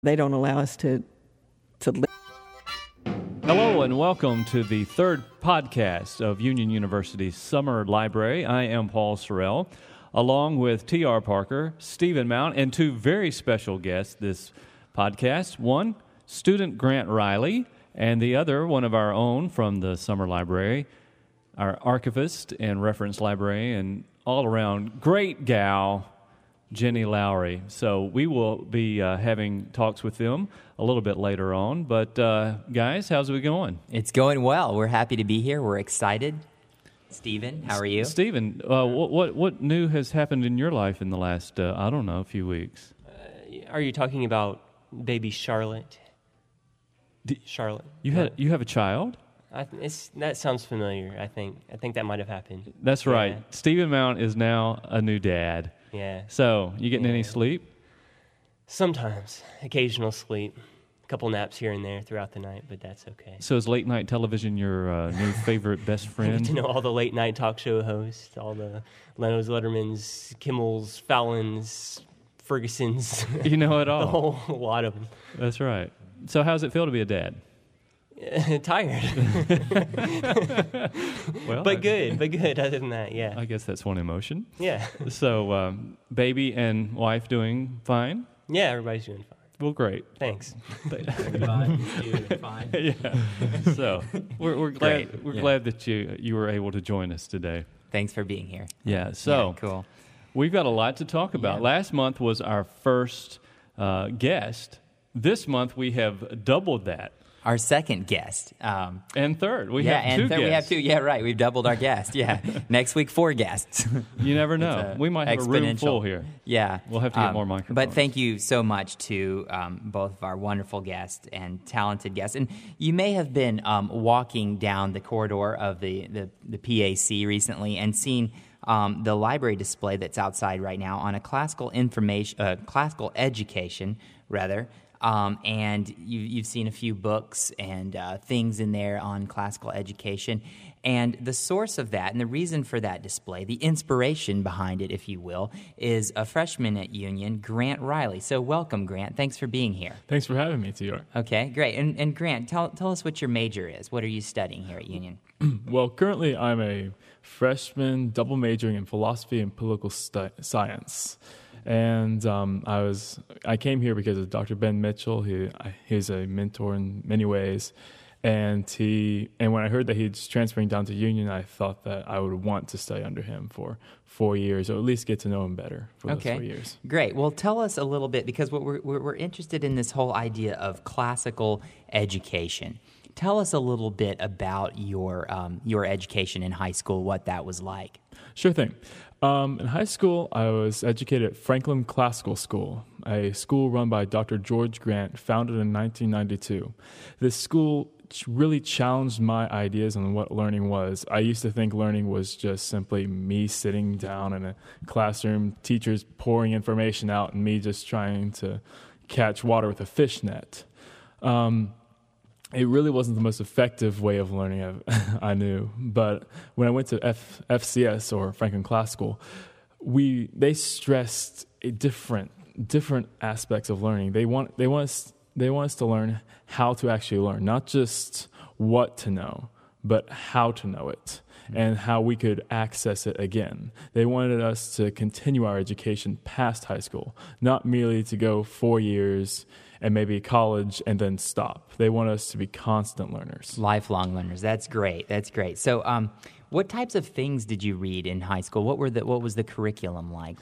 They don't allow us to live. Hello and welcome to the third podcast of Union University's Summer Library. I am Paul Sorrell, along with T.R. Parker, Stephen Mount, and two very special guests this podcast. One, student Grant Riley, and the other, one of our own from the Summer Library, our archivist and reference librarian, all around great gal, Jenny Lowry. So we will be having talks with them a little bit later on. But guys, how's it going? It's going well. We're happy to be here. We're excited. Stephen, how are you? Stephen, what new has happened in your life in the last, few weeks? Are you talking about baby Charlotte? Charlotte. You have a child? That sounds familiar, I think. I think that might have happened. That's right. Stephen Mount is now a new dad. Yeah. So, you getting any sleep? Sometimes. Occasional sleep. A couple naps here and there throughout the night, but that's okay. So is late night television your new favorite best friend? I get to know all the late night talk show hosts, all the Leno's, Lettermans, Kimmel's, Fallon's, Ferguson's. You know it all. The whole lot of them. That's right. So how's it feel to be a dad? Tired. Well, but good other than that, yeah. I guess that's one emotion. Yeah. So baby and wife doing fine? Yeah, everybody's doing fine. Well, great. Thanks. Fine. Yeah. So we're glad glad that you were able to join us today. Thanks for being here. Yeah. So cool. We've got a lot to talk about. Yeah. Last month was our first guest. This month we have doubled that. Our second guest. And third. We have two and third guests. we have two. Yeah, right. We've doubled our guest. Yeah. Next week, 4 guests. You never know. We might have a room full here. Yeah. We'll have to get more microphones. But thank you so much to both of our wonderful guests and talented guests. And you may have been walking down the corridor of the PAC recently and seen the library display that's outside right now on a classical education, rather. And you've seen a few books and things in there on classical education. And the source of that, and the reason for that display, the inspiration behind it, if you will, is a freshman at Union, Grant Riley. So welcome, Grant. Thanks for being here. Thanks for having me, T.R. Okay, great. And Grant, tell us what your major is. What are you studying here at Union? Well, currently I'm a freshman double majoring in philosophy and political science. And I came here because of Dr. Ben Mitchell. He's a mentor in many ways, and when I heard that he's transferring down to Union, I thought that I would want to stay under him for 4 years, or at least get to know him better for those 4 years. Great. Well, tell us a little bit, because what we're interested in this whole idea of classical education. Tell us a little bit about your education in high school, what that was like. Sure thing. In high school, I was educated at Franklin Classical School, a school run by Dr. George Grant, founded in 1992. This school really challenged my ideas on what learning was. I used to think learning was just simply me sitting down in a classroom, teachers pouring information out, and me just trying to catch water with a fish net. It really wasn't the most effective way of learning I knew. But when I went to FCS, or Franklin Classical, they stressed different aspects of learning. They want us to learn how to actually learn, not just what to know, but how to know it and how we could access it again. They wanted us to continue our education past high school, not merely to go 4 years and maybe college and then stop. They want us to be constant learners. Lifelong learners. That's great. So what types of things did you read in high school? What was the curriculum like?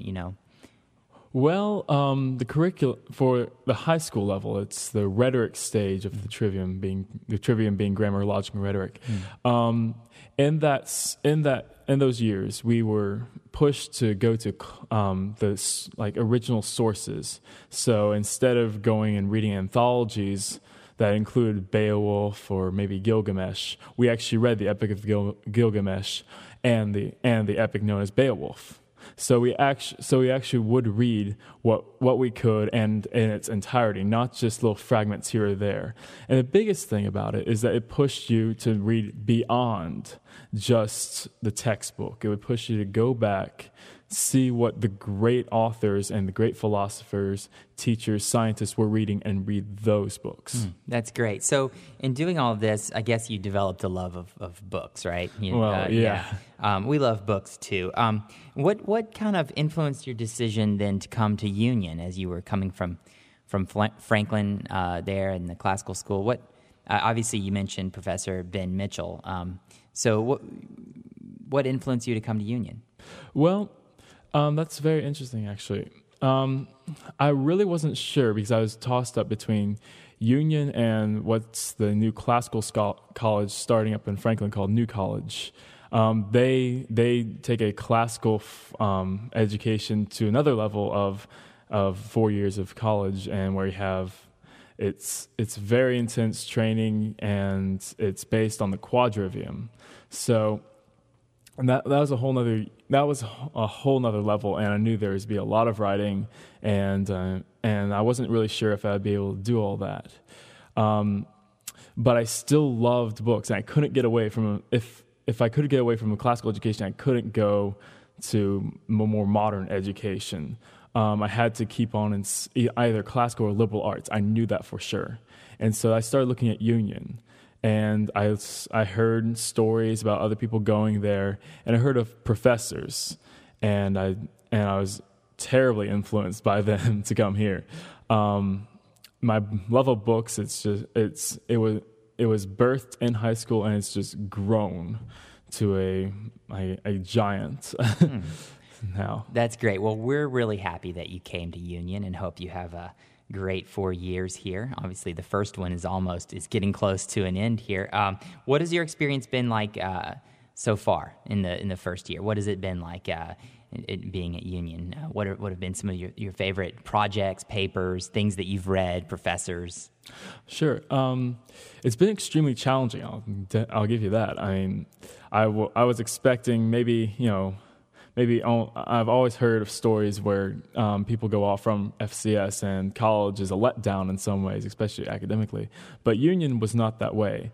Well, the curriculum for the high school level, it's the rhetoric stage of the trivium being grammar, logic, and rhetoric. In those years, we were pushed to go to the original sources. So instead of going and reading anthologies that included Beowulf or maybe Gilgamesh, we actually read the Epic of Gilgamesh and the epic known as Beowulf. So we actually would read what we could and in its entirety, not just little fragments here or there. And the biggest thing about it is that it pushed you to read beyond just the textbook. It would push you to go back see what the great authors and the great philosophers, teachers, scientists were reading and read those books. That's great. So in doing all of this, I guess you developed a love of books, right? We love books too. What kind of influenced your decision then to come to Union as you were coming from Franklin there in the classical school? What obviously you mentioned Professor Ben Mitchell. So what influenced you to come to Union? Well, that's very interesting, actually. I really wasn't sure because I was tossed up between Union and what's the new classical college starting up in Franklin called New College. They take a classical education to another level of 4 years of college, and where you have it's very intense training, and it's based on the quadrivium. So. And that was a whole nother level, and I knew there would be a lot of writing, and I wasn't really sure if I'd be able to do all that. But I still loved books, and I couldn't get away from if I could get away from a classical education, I couldn't go to more modern education. I had to keep on in either classical or liberal arts. I knew that for sure, and so I started looking at Union. And I heard stories about other people going there, and I heard of professors, and I was terribly influenced by them to come here. My love of books, it was birthed in high school, and it's just grown to a giant now. That's great. Well, we're really happy that you came to Union, and hope you have a great 4 years here. Obviously, the first one is getting close to an end here. What has your experience been like so far in the first year? What has it been like being at Union? What have been some of your favorite projects, papers, things that you've read, professors? Sure. It's been extremely challenging. I'll give you that. I mean, I was expecting maybe I've always heard of stories where people go off from FCS and college is a letdown in some ways, especially academically. But Union was not that way.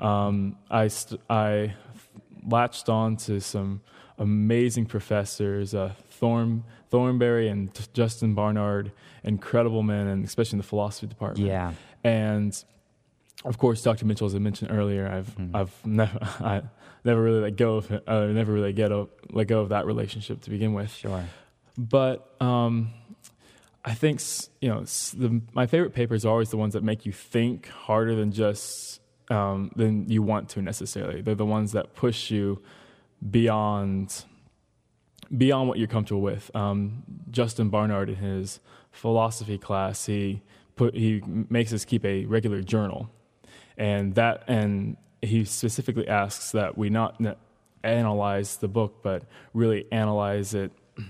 I latched on to some amazing professors, Thornberry and Justin Barnard, incredible men, and especially in the philosophy department. Yeah. And of course, Dr. Mitchell, as I mentioned earlier, I've never really let go of let go of that relationship to begin with. Sure. But I think my favorite papers are always the ones that make you think harder than just than you want to necessarily. They're the ones that push you beyond what you're comfortable with. Justin Barnard, in his philosophy class, he makes us keep a regular journal, and he specifically asks that we not analyze the book, but really analyze the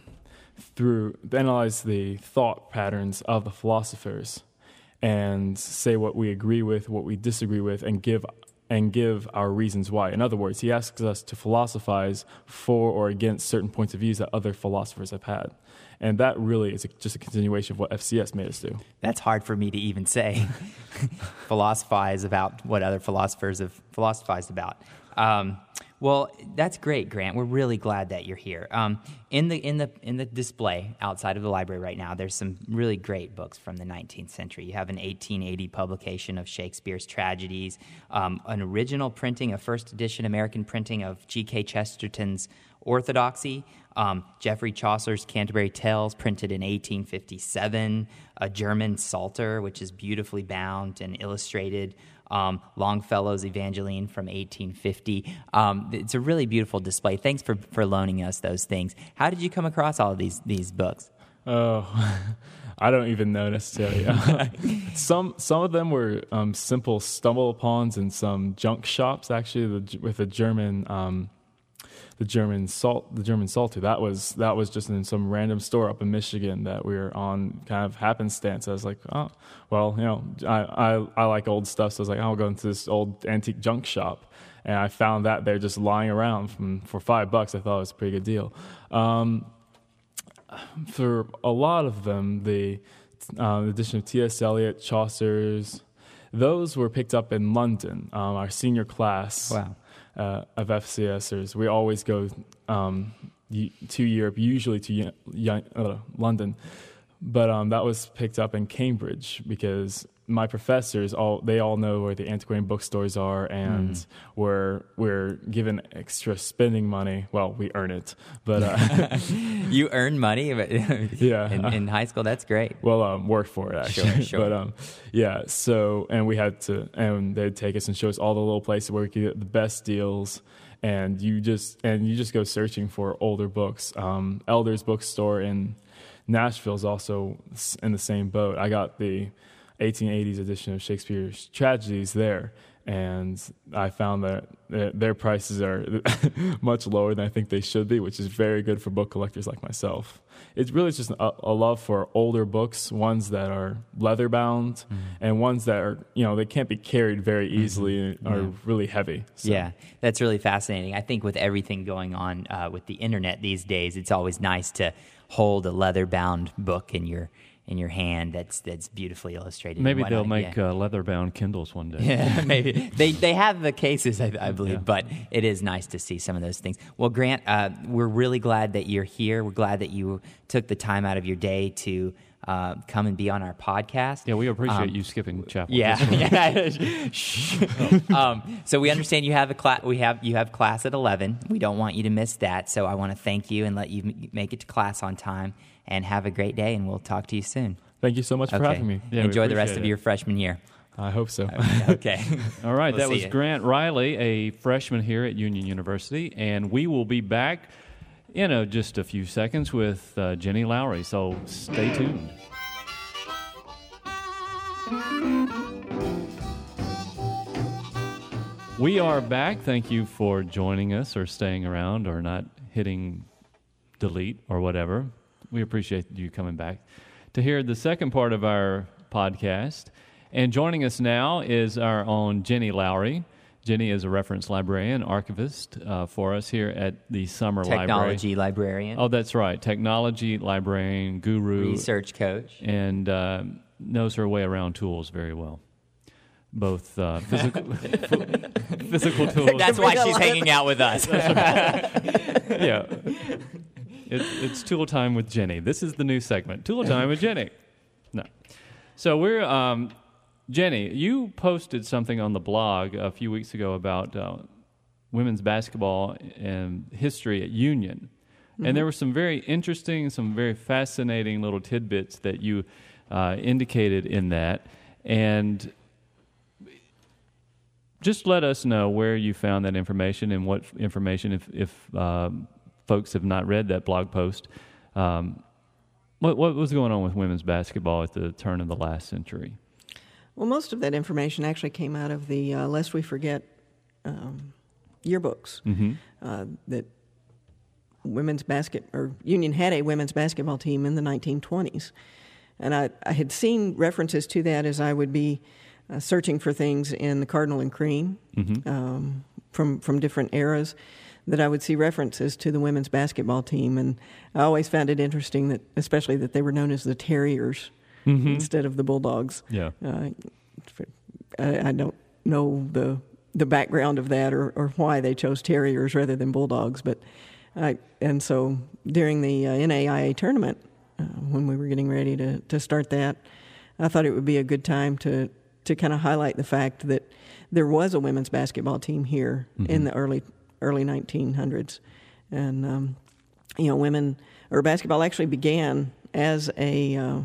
thought patterns of the philosophers, and say what we agree with, what we disagree with, and give our reasons why. In other words, he asks us to philosophize for or against certain points of views that other philosophers have had. And that really is just a continuation of what FCS made us do. That's hard for me to even say. Philosophize about what other philosophers have philosophized about. Well, that's great, Grant. We're really glad that you're here. In the display outside of the library right now, there's some really great books from the 19th century. You have an 1880 publication of Shakespeare's tragedies, an original printing, a first edition American printing of G.K. Chesterton's Orthodoxy, Geoffrey Chaucer's Canterbury Tales, printed in 1857, a German Psalter, which is beautifully bound and illustrated, Longfellow's Evangeline from 1850. It's a really beautiful display. Thanks for loaning us those things. How did you come across all of these books? Oh, I don't even know necessarily. Some of them were simple stumble-upons in some junk shops, actually, with the German Psalter. That was just in some random store up in Michigan that we were on, kind of happenstance. I was like, oh, well, I like old stuff, so I was like, I'll go into this old antique junk shop, and I found that they're just lying around for $5. I thought it was a pretty good deal. For a lot of them, the edition of T.S. Eliot, Chaucer's, those were picked up in London. Our senior class. Wow. Of FCSers, we always go to Europe, usually to London. But that was picked up in Cambridge because my professors all know where the antiquarian bookstores are, and we're given extra spending money. Well, we earn it, but You earn money, yeah, in high school. That's great. Well, work for it actually. Sure. But yeah. So and they'd take us and show us all the little places where we could get the best deals. And you just go searching for older books. Elder's Bookstore in Nashville is also in the same boat. I got the 1880s edition of Shakespeare's tragedies there, and I found that their prices are much lower than I think they should be, which is very good for book collectors like myself. It's really just a love for older books, ones that are leather bound, and ones that are, they can't be carried very easily and are really heavy. So. Yeah, that's really fascinating. I think with everything going on with the internet these days, it's always nice to hold a leather bound book in your hand that's beautifully illustrated. Maybe they'll make leather-bound Kindles one day. Yeah, maybe. They have the cases, I believe, but it is nice to see some of those things. Well, Grant, we're really glad that you're here. We're glad that you took the time out of your day to come and be on our podcast. Yeah, we appreciate you skipping chapel. Yeah. So we understand you have you have class at 11. We don't want you to miss that. So I want to thank you and let you make it to class on time. And have a great day, and we'll talk to you soon. Thank you so much for having me. Yeah, enjoy the rest of your freshman year. I hope so. Okay. All right, We'll that was see you. Grant Riley, a freshman here at Union University, and we will be back in just a few seconds with Jenny Lowry, so stay tuned. We are back. Thank you for joining us or staying around or not hitting delete or whatever. We appreciate you coming back to hear the second part of our podcast. And joining us now is our own Jenny Lowry. Jenny is a reference librarian, archivist for us here at the Summer Library. Technology librarian. Oh, that's right. Technology librarian, guru. Research coach. And knows her way around tools very well. Both physical tools. That's why she's hanging out with us. Yeah. It's Tool Time with Jenny. This is the new segment, Tool Time with Jenny. No. So we're, Jenny, you posted something on the blog a few weeks ago about women's basketball and history at Union. Mm-hmm. And there were some very interesting, some very fascinating little tidbits that you indicated in that. And just let us know where you found that information and what information, if folks have not read that blog post, what was going on with women's basketball at the turn of the last century? Well, most of that information actually came out of the Lest We Forget yearbooks. That Union had a women's basketball team in the 1920s. And I had seen references to that as I would be searching for things in the Cardinal and Cream from different eras, that I would see references to the women's basketball team. And I always found it interesting that, especially that they were known as the Terriers instead of the Bulldogs. Yeah. I don't know the background of that or why they chose Terriers rather than Bulldogs, but and so during the NAIA tournament, when we were getting ready to start that, I thought it would be a good time to kind of highlight the fact that there was a women's basketball team here in the early 1900s, and women or basketball actually began as a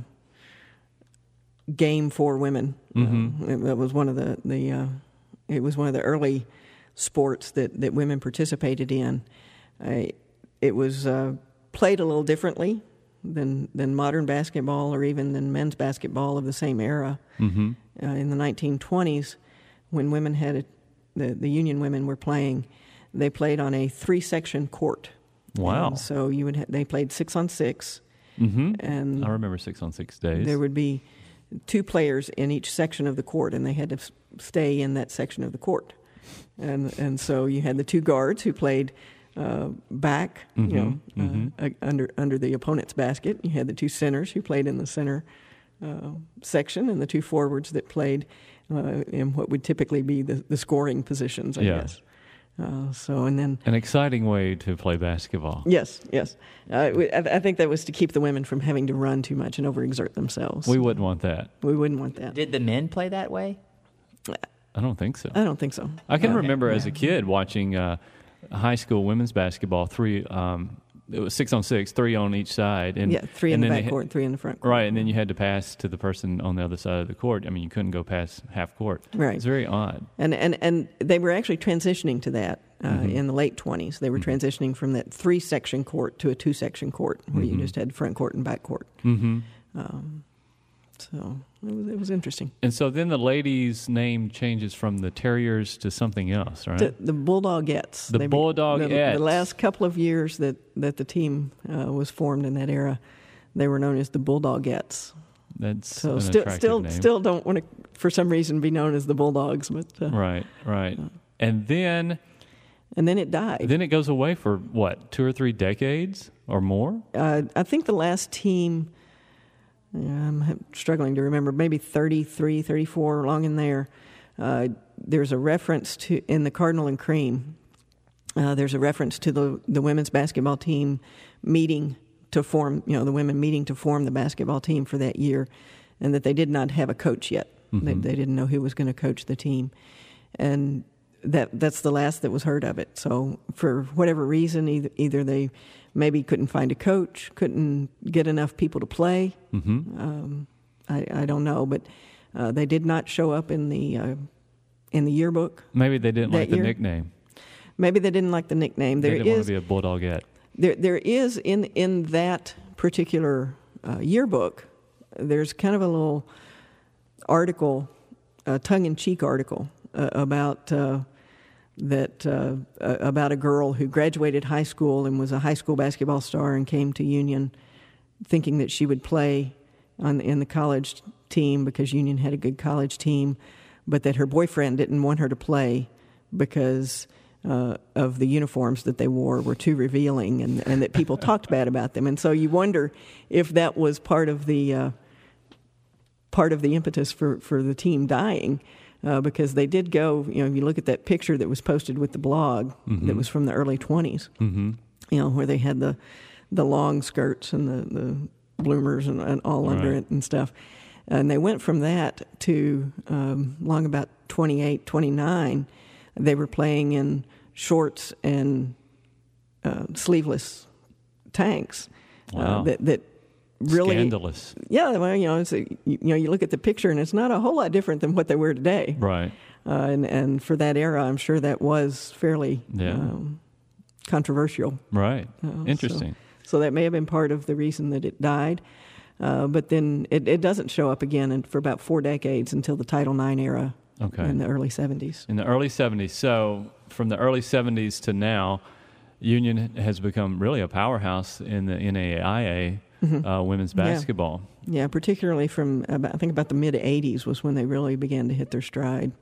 game for women. That was one of it was one of the early sports that women participated in. It was played a little differently than modern basketball or even than men's basketball of the same era. In the 1920s, when women had the Union women were playing, they played on a 3-section court. Wow! And so they played 6-on-6, and I remember 6-on-6 days. There would be 2 players in each section of the court, and they had to stay in that section of the court. And so you had the 2 guards who played back, under the opponent's basket. You had the 2 centers who played in the center section, and the 2 forwards that played in what would typically be the scoring positions, I guess. And then An exciting way to play basketball. yes. I think that was to keep the women from having to run too much and overexert themselves. We wouldn't want that. We wouldn't want that. Did the men play that way? I don't think so. I don't think so. I can remember as a kid watching high school women's basketball. It was 6-on-6, 3 on each side, and 3 in and the then back court, 3 in the front court. right, and then you had to pass to the person on the other side of the court. I mean, you couldn't go past half court. Right. It's very odd. And they were actually transitioning to that in the late 20s. They were transitioning from that 3-section court to a 2-section court where you just had front court and back court. Mm-hmm. So it was interesting. And so then the ladies' name changes from the Terriers to something else, right? The Bulldogettes. The Bulldogettes. The last couple of years that the team was formed in that era, they were known as the Bulldogettes. That's So an still attractive name. still don't want to, for some reason, be known as the Bulldogs. But Right. And then it died. it goes away for, what, 2 or 3 decades or more? I think the last team, I'm struggling to remember, maybe 33, 34, along in there. There's a reference to, in the Cardinal and Cream, there's a reference to the women's basketball team meeting to form, the women meeting to form the basketball team for that year, and that they did not have a coach yet. They didn't know who was going to coach the team. And that's the last that was heard of it. So for whatever reason, either they maybe couldn't find a coach, couldn't get enough people to play. I don't know, but they did not show up in the yearbook. Maybe they didn't like the year. nickname. Maybe they didn't like the nickname. They didn't want to be a Bulldogette. There is in that particular yearbook, there's kind of a little article, a tongue-in-cheek article about about a girl who graduated high school and was a high school basketball star and came to Union thinking that she would play in the college team because Union had a good college team, but that her boyfriend didn't want her to play because of the uniforms that they wore were too revealing, and that people talked bad about them. And so you wonder if that was part of the impetus for the team dying, because they did go, if you look at that picture that was posted with the blog that was from the early 20s, where they had the long skirts and the bloomers and all under it and stuff. And they went from that to long about 28, 29, they were playing in shorts and sleeveless tanks. Wow. That really scandalous. Yeah, well, it's you look at the picture and it's not a whole lot different than what they wear today. Right. And for that era, I'm sure that was fairly controversial. Right. Interesting. So that may have been part of the reason that it died. But then it doesn't show up again for about 4 decades until the Title IX era in the early 70s. In the early 70s. So from the early 70s to now, Union has become really a powerhouse in the NAIA women's basketball. Yeah, particularly from I think about the mid-'80s was when they really began to hit their stride.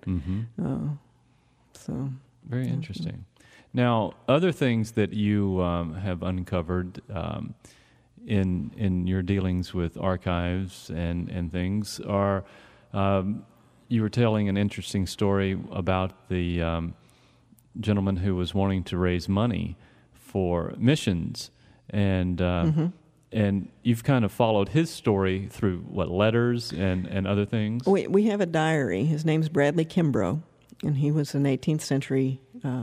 Very interesting. Now, other things that you have uncovered in your dealings with archives and things are, you were telling an interesting story about the gentleman who was wanting to raise money for missions, and you've kind of followed his story through letters and other things. We have a diary. His name's Bradley Kimbrough, and he was an 19th century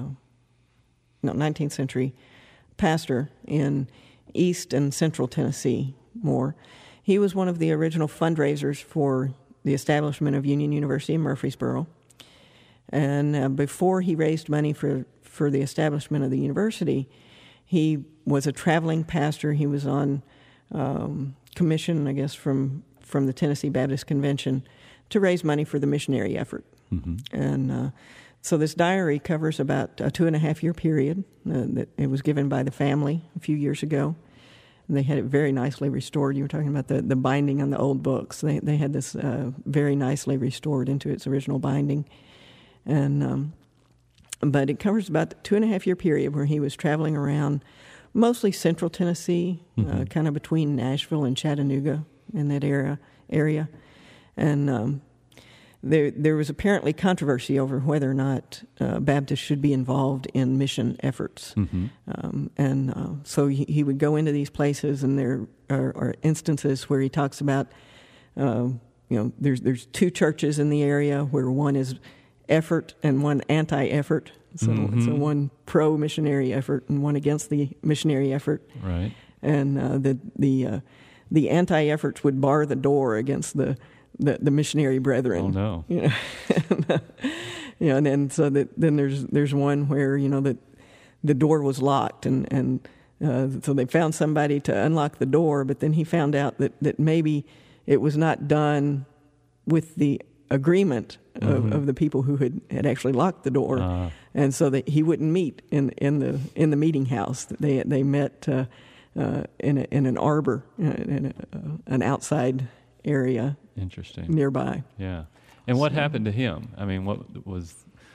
pastor in East and Central Tennessee. He was one of the original fundraisers for the establishment of Union University in Murfreesboro, and before he raised money for the establishment of the university, he was a traveling pastor. He was on commission, I guess, from the Tennessee Baptist Convention to raise money for the missionary effort. And so this diary covers about a 2.5-year period that it was given by the family a few years ago. And they had it very nicely restored. You were talking about the binding on the old books. They had this very nicely restored into its original binding. And but it covers about the 2.5-year period where he was traveling around mostly Central Tennessee, kind of between Nashville and Chattanooga in that area. And there was apparently controversy over whether or not Baptists should be involved in mission efforts. So he would go into these places, and there are instances where he talks about, there's two churches in the area where one is effort and one anti-effort. So one pro-missionary effort and one against the missionary effort. Right. And the anti-efforts would bar the door against the missionary brethren. Oh no! And then then there's one where that the door was locked, and so they found somebody to unlock the door, but then he found out that maybe it was not done with the agreement of the people who had actually locked the door, and so that he wouldn't meet in the meeting house. They met in an arbor, in an outside area. Interesting. Nearby. Yeah. And what happened to him? I mean, what was...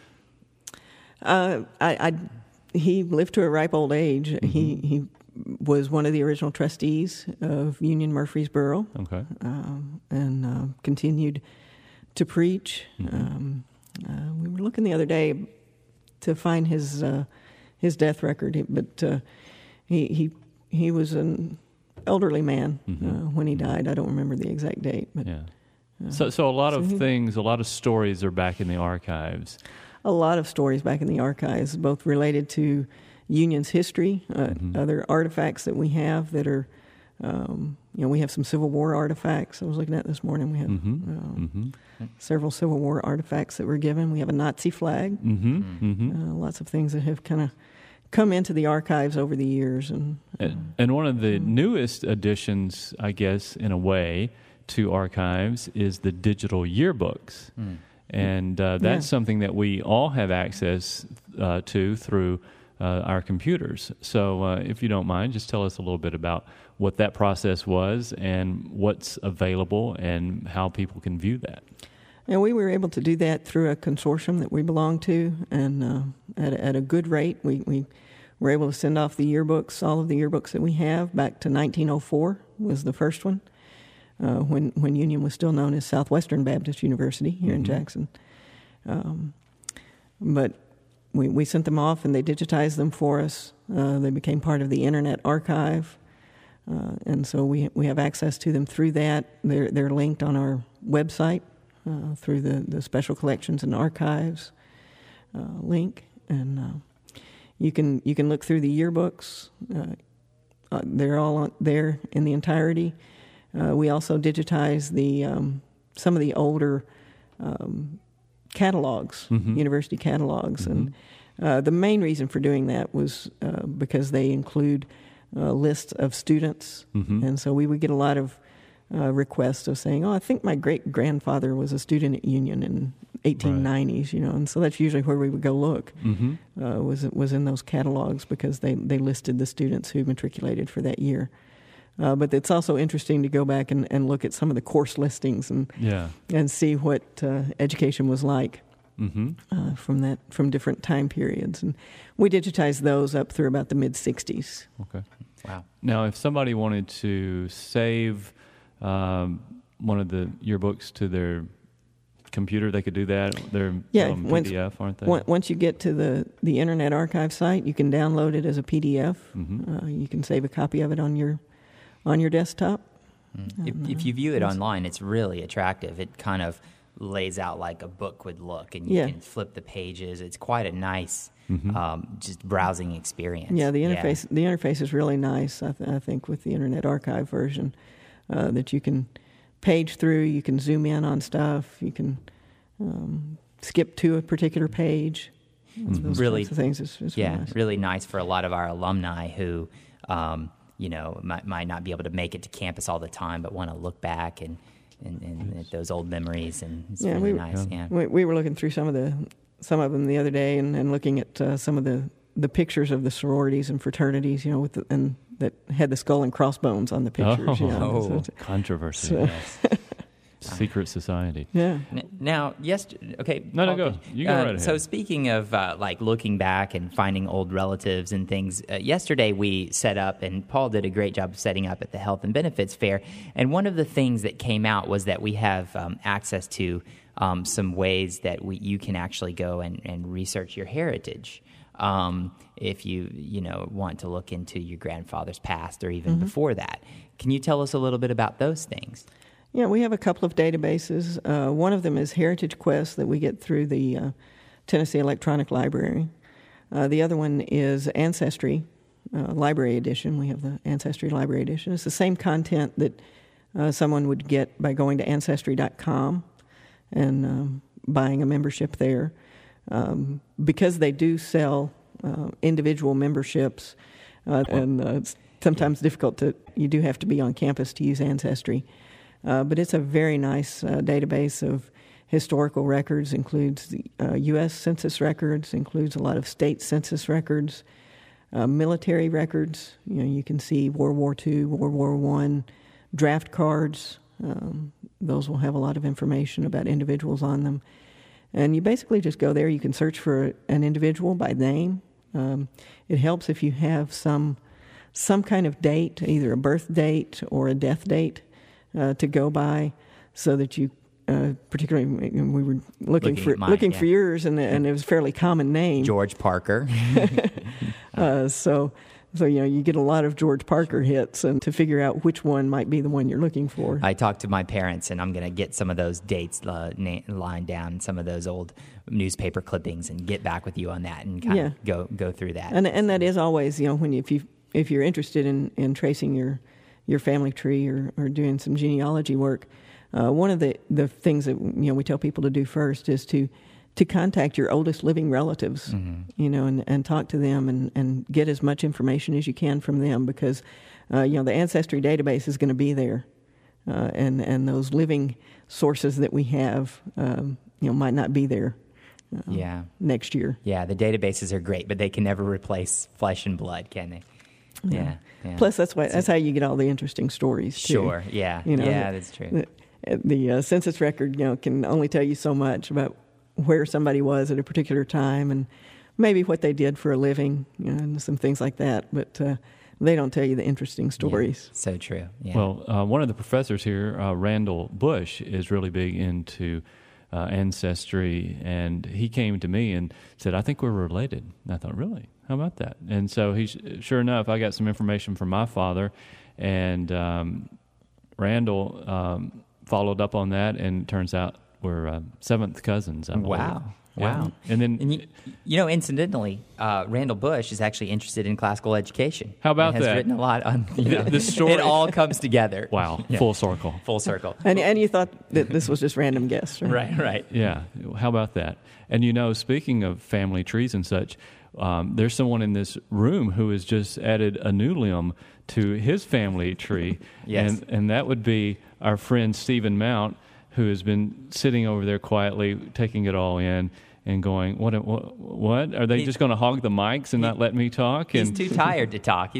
He lived to a ripe old age. He was one of the original trustees of Union Murfreesboro. Okay. And continued to preach. We were looking the other day to find his death record, but he was an elderly man when he died. I don't remember the exact date. But, yeah. So a lot of things, a lot of stories are back in the archives. A lot of stories back in the archives, both related to Union's history, other artifacts that we have that are, we have some Civil War artifacts. I was looking at this morning. We have several Civil War artifacts that were given. We have a Nazi flag. Lots of things that have kind of come into the archives over the years. And one of the newest additions, I guess, in a way, to archives is the digital yearbooks. And that's something that we all have access to through our computers. So if you don't mind, just tell us a little bit about what that process was and what's available and how people can view that. And we were able to do that through a consortium that we belong to, and at a good rate. We were able to send off the yearbooks, all of the yearbooks that we have, back to 1904 was the first one, when Union was still known as Southwestern Baptist University here in Jackson. But we sent them off, and they digitized them for us. They became part of the Internet Archive, and so we have access to them through that. They're linked on our website through the Special Collections and Archives link, and you can look through the yearbooks. They're all there in the entirety. We also digitize some of the older catalogs, university catalogs, and the main reason for doing that was because they include lists of students, and so we would get a lot of requests of saying, "Oh, I think my great-grandfather was a student at Union in 1890s," and so that's usually where we would go look. Was in those catalogs because they listed the students who matriculated for that year. But it's also interesting to go back and look at some of the course listings and see what education was like from different time periods. And we digitized those up through about the mid-'60s. Okay. Wow. Now, if somebody wanted to save one of the yearbooks to their computer, they could do that. They're PDF, aren't they? Once you get to the Internet Archive site, you can download it as a PDF. You can save a copy of it on your desktop. If you view it online, it's really attractive. It kind of lays out like a book would look, and you can flip the pages. It's quite a nice just browsing experience. Yeah, the interface is really nice, I think, with the Internet Archive version, that you can page through, you can zoom in on stuff, you can skip to a particular page. Those really, types of things is really nice. Really nice for a lot of our alumni who might not be able to make it to campus all the time, but want to look back and at those old memories, and it's really nice. Yeah, we were looking through some of them the other day, and looking at some of the pictures of the sororities and fraternities, and that had the skull and crossbones on the pictures. Controversy. Yes. Secret society. Yeah. Now, okay. No, go. You go right ahead. So speaking of looking back and finding old relatives and things, yesterday we set up, and Paul did a great job of setting up at the Health and Benefits Fair. And one of the things that came out was that we have access to some ways that you can actually go and research your heritage. If you want to look into your grandfather's past or even before that. Can you tell us a little bit about those things? Yeah, we have a couple of databases. One of them is Heritage Quest that we get through the Tennessee Electronic Library. The other one is Ancestry Library Edition. We have the Ancestry Library Edition. It's the same content that someone would get by going to Ancestry.com and buying a membership there. Because they do sell individual memberships, and it's sometimes difficult you do have to be on campus to use Ancestry. But it's a very nice database of historical records, includes the U.S. Census records, includes a lot of state census records, military records. You can see World War II, World War I, draft cards. Those will have a lot of information about individuals on them. And you basically just go there. You can search for an individual by name. It helps if you have some kind of date, either a birth date or a death date, to go by, so that you, particularly, we were looking for yours, and it was a fairly common name, George Parker. So you get a lot of George Parker hits, and to figure out which one might be the one you're looking for. I talked to my parents, and I'm going to get some of those dates lined down, some of those old newspaper clippings, and get back with you on that, and kind of go through that. And that is always, if you're interested in tracing your family tree or doing some genealogy work, one of the things that we tell people to do first is to contact your oldest living relatives, and talk to them and get as much information as you can from them, because the Ancestry database is going to be there, and those living sources that we have might not be there next year. Yeah, the databases are great, but they can never replace flesh and blood, can they? Yeah. Plus, that's how you get all the interesting stories, too. Sure, yeah. That's true. The census record, can only tell you so much about where somebody was at a particular time and maybe what they did for a living, and some things like that. But they don't tell you the interesting stories. Yeah, so true. Yeah. Well, one of the professors here, Randall Bush, is really big into ancestry, and he came to me and said, "I think we're related." And I thought, "Really? How about that?" And so sure enough, I got some information from my father, and Randall followed up on that, and it turns out we're seventh cousins. I believe. Wow. Yeah. Wow. And then, incidentally, Randall Bush is actually interested in classical education. How about and that? Has written a lot on the story. It all comes together. Wow. Yeah. Full circle. Full circle. And you thought that this was just random guess, right? Right. Yeah. How about that? And speaking of family trees and such, there's someone in this room who has just added a new limb to his family tree. Yes. And that would be our friend Stephen Mount, who has been sitting over there quietly, taking it all in and going, what? Are they just going to hog the mics and not let me talk? He's too tired to talk.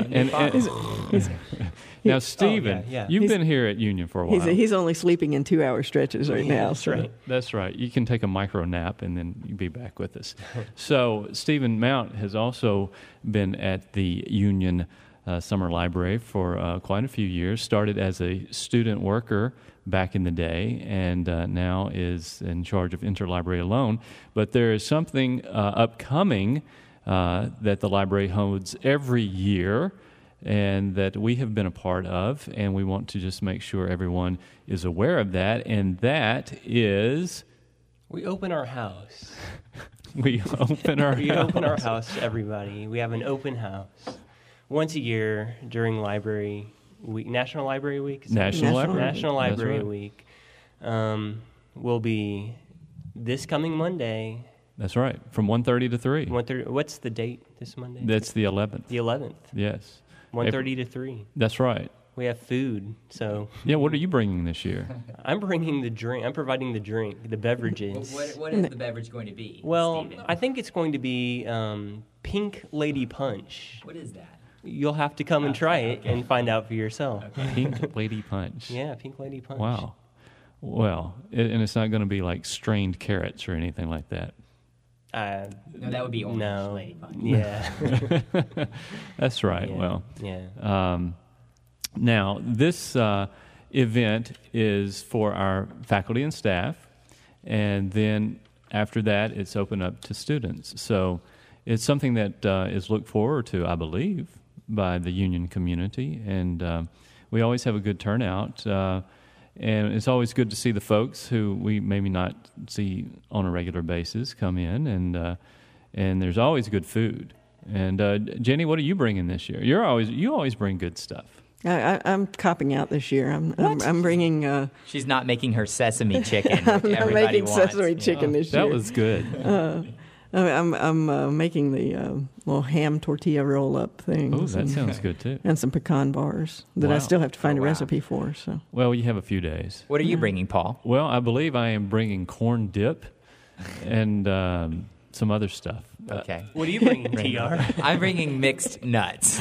Now, Stephen, you've been here at Union for a while. He's only sleeping in 2-hour stretches right now. That's right. That's right. You can take a micro nap and then you'll be back with us. So Stephen Mount has also been at the Union Summer Library for quite a few years, started as a student worker back in the day, and now is in charge of interlibrary loan. But there is something upcoming that the library holds every year, and that we have been a part of, and we want to just make sure everyone is aware of that, and that is... We open our house. We open our house to everybody. We have an open house once a year during Library Week, National Library Week. National Library right. Week will be this coming Monday. That's right, from 1:30 to 3. 1:30. What's the date this Monday? That's the 11th. The 11th. Yes. 1:30 to 3. That's right. We have food, so... Yeah, what are you bringing this year? I'm bringing the drink. I'm providing the drink, the beverages. What is the beverage going to be, Well, Stephen? I think it's going to be Pink Lady Punch. What is that? You'll have to come and try it and find out for yourself. Pink Lady Punch. Yeah, Pink Lady Punch. Wow. Well, and it's not going to be like strained carrots or anything like that. No, that would be orange Lady Punch. Yeah. That's right. Yeah. Well, yeah. Now, this event is for our faculty and staff, and then after that, it's open up to students. So it's something that is looked forward to, I believe, by the Union community, and we always have a good turnout. And it's always good to see the folks who we maybe not see on a regular basis come in, and there's always good food. And Jenny, what are you bringing this year? You always bring good stuff. I'm copping out this year. I'm bringing. She's not making her sesame chicken. Which I'm making sesame chicken this year. That was good. I'm making the little ham tortilla roll-up thing. Oh, that sounds good too. And some pecan bars that I Wow. still have to find Oh, a wow. recipe for. So Well, you have a few days. What are you bringing, Paul? Well, I believe I am bringing corn dip and some other stuff. Okay. What are you bringing, TR? I'm bringing mixed nuts.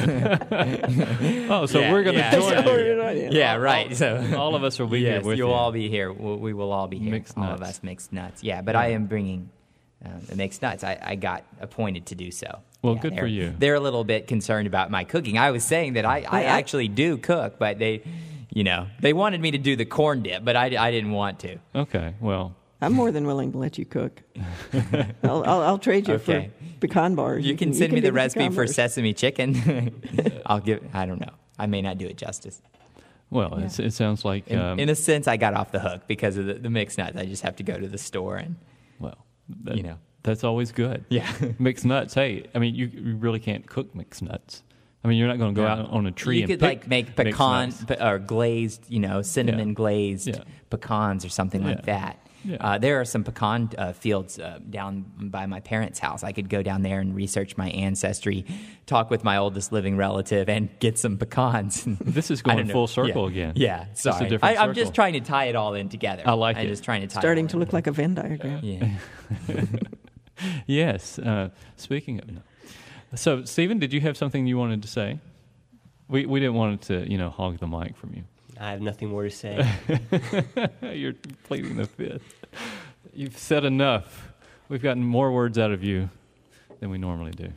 Oh, so Yeah, we're going to yeah. join you. Yeah, right. So All of us will be yes, here with you'll you. all be here. We will all be here. Mixed all of nuts. us mixed nuts. Yeah, but I am bringing the mixed nuts. I got appointed to do so. Well, Yeah, good for you. They're a little bit concerned about my cooking. I was saying that I actually do cook, but they wanted me to do the corn dip, but I didn't want to. Okay, well, I'm more than willing to let you cook. I'll trade you Okay. for pecan bars. You can send me do the recipe pecan for bars. sesame chicken. I don't know. I may not do it justice. well, it sounds like In a sense, I got off the hook because of the mixed nuts. I just have to go to the store and, well, that's always good. yeah. Mixed nuts. Hey, I mean, you really can't cook mixed nuts. I mean, you're not going to go out on a tree You and could pick make mixed pecan nuts. or glazed, cinnamon Yeah. glazed Yeah. pecans or something like Yeah. that. Yeah. There are some pecan fields down by my parents' house. I could go down there and research my ancestry, talk with my oldest living relative, and get some pecans. This is I going don't know. full circle Yeah. again. Yeah, It's a sorry. different I'm just circle. trying to tie it all in together. I like I'm it. just trying to tie Starting it to all look like a Venn diagram. in. Yeah. Yes. Speaking of, so Stephen, did you have something you wanted to say? We didn't want it to hog the mic from you. I have nothing more to say. You're pleading the fifth. You've said enough. We've gotten more words out of you than we normally do.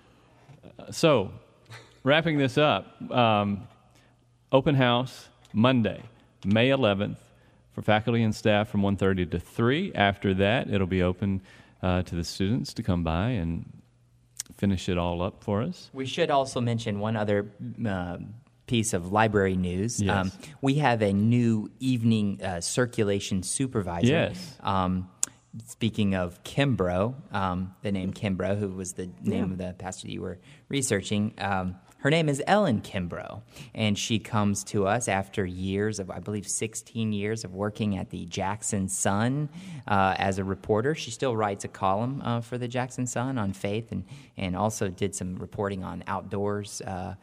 So, wrapping this up, open house Monday, May 11th, for faculty and staff from 1:30 to 3. After that, it'll be open to the students to come by and finish it all up for us. We should also mention one other piece of library news. Yes. We have a new evening circulation supervisor. Yes. Speaking of Kimbrough, the name Kimbrough, who was the name of the pastor you were researching, her name is Ellen Kimbrough, and she comes to us after years of, I believe, 16 years of working at the Jackson Sun as a reporter. She still writes a column for the Jackson Sun on faith, and also did some reporting on outdoors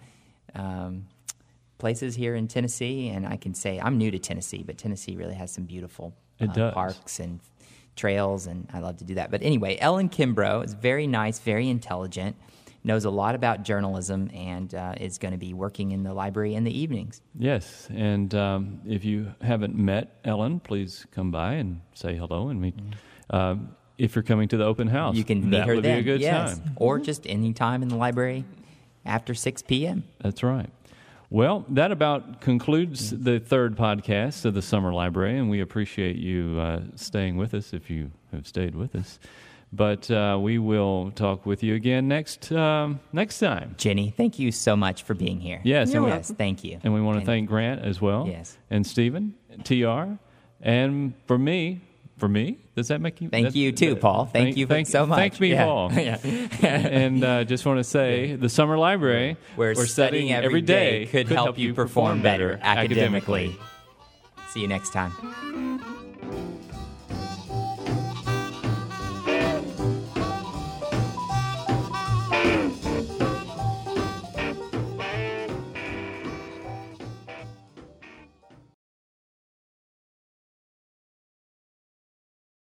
places here in Tennessee. And I can say I'm new to Tennessee, but Tennessee really has some beautiful It does. parks and trails, and I love to do that. But anyway, Ellen Kimbrough is very nice, very intelligent, knows a lot about journalism, and is going to be working in the library in the evenings. Yes, and if you haven't met Ellen, please come by and say hello and meet. If you're coming to the open house, You can meet that her would then, be a good yes, time. or just any time in the library after 6 p.m. That's right. Well, that about concludes the third podcast of the Summer Library, and we appreciate you staying with us if you have stayed with us. But we will talk with you again next time. Jenny, thank you so much for being here. Yes, You're and, Yes, thank you. and we want to And- thank Grant as well. Yes. And Stephen, TR, and for me, does that make you? Thank you too, Paul. Thank you so much. Thank me, Yeah. Paul. Yeah. And just want to say, the Summer Library, Where studying every day could help you perform better academically. See you next time.